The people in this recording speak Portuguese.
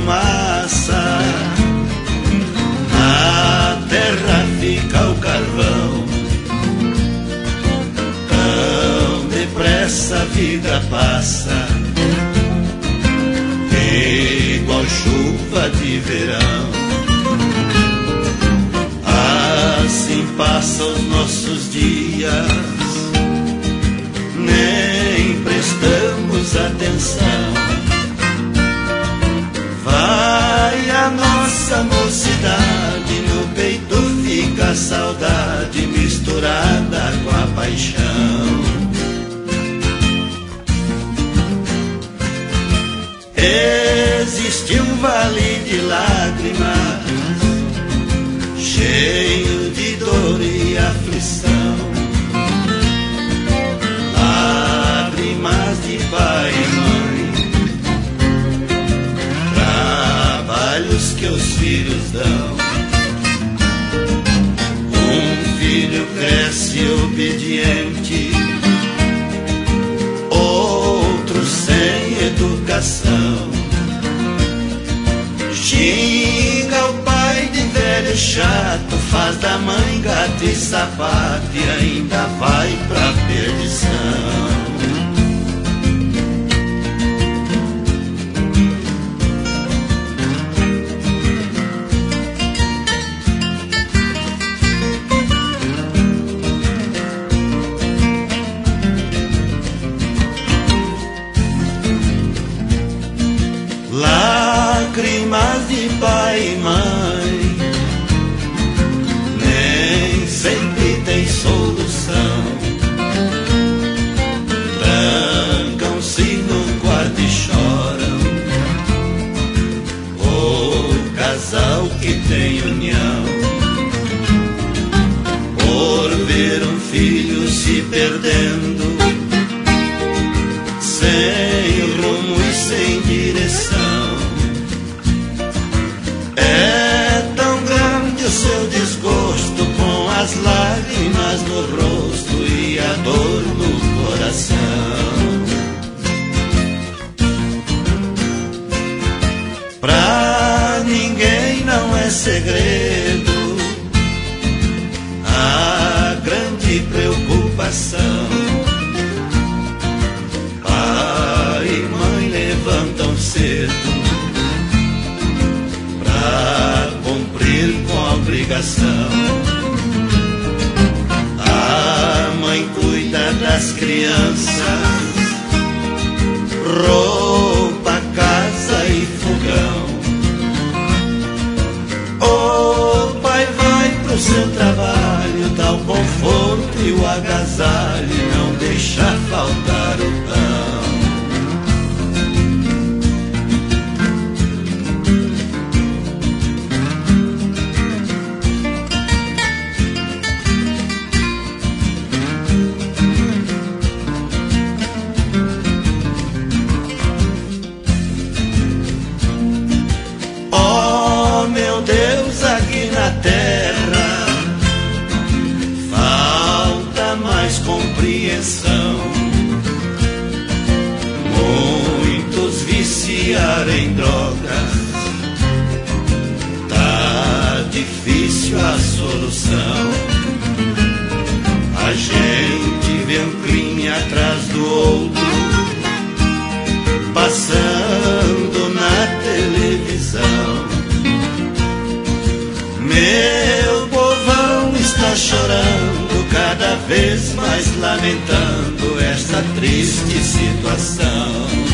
fumaça, na terra fica o carvão. Tão depressa a vida passa, igual chuva de verão. Assim passam os nossos dias, nem prestamos atenção. Vai a nossa mocidade, no peito fica a saudade misturada com a paixão. Existe um vale de lágrimas, cheio de dor e aflição. Lágrimas de pai e mãe, trabalhos que os filhos dão. Um filho cresce obediente, outro sem educação. Xinga o pai de velho chato, faz da mãe gato e sapato e ainda vai pra perdição. Lágrimas de pai e mãe nem sempre tem solução. Trancam-se num quarto e choram, o casal que tem união, por ver um filho se perdendo, sem rumo e sem direção. Seu desgosto com as lágrimas no rosto e a dor no coração. Pra ninguém não é segredo a grande preocupação. Pai e mãe levantam cedo pra cumprir com a obrigação. A mãe cuida das crianças, roupa, casa e fogão. O pai vai pro seu trabalho, dá o conforto e o agasalho, e não deixa faltar o pão. Terra falta mais compreensão. Muitos viciaram em drogas, tá difícil a solução. A gente vê um crime atrás do outro passando na televisão. Meu povão está chorando, cada vez mais lamentando esta triste situação.